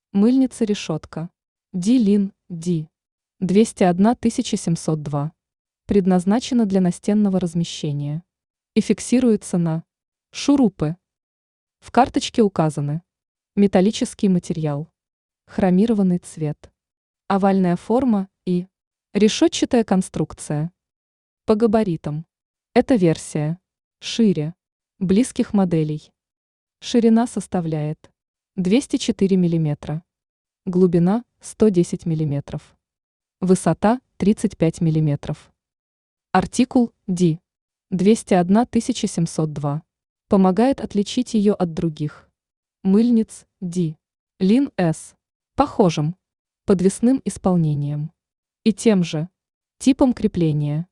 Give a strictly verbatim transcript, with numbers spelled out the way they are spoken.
Мыльница-решетка. Ди-Лин, Ди. двести одна тысяча семьсот два. Предназначена для настенного размещения. И фиксируется на шурупы. В карточке указаны металлический материал, хромированный цвет, овальная форма и решетчатая конструкция. По габаритам. Эта версия шире близких моделей. Ширина составляет двести четыре миллиметра, глубина сто десять миллиметров, высота тридцать пять миллиметров. Артикул Ди. двести одна тысяча семьсот два. Помогает отличить ее от других мыльниц Ди. Лин С. Похожим подвесным исполнением и тем же типом крепления.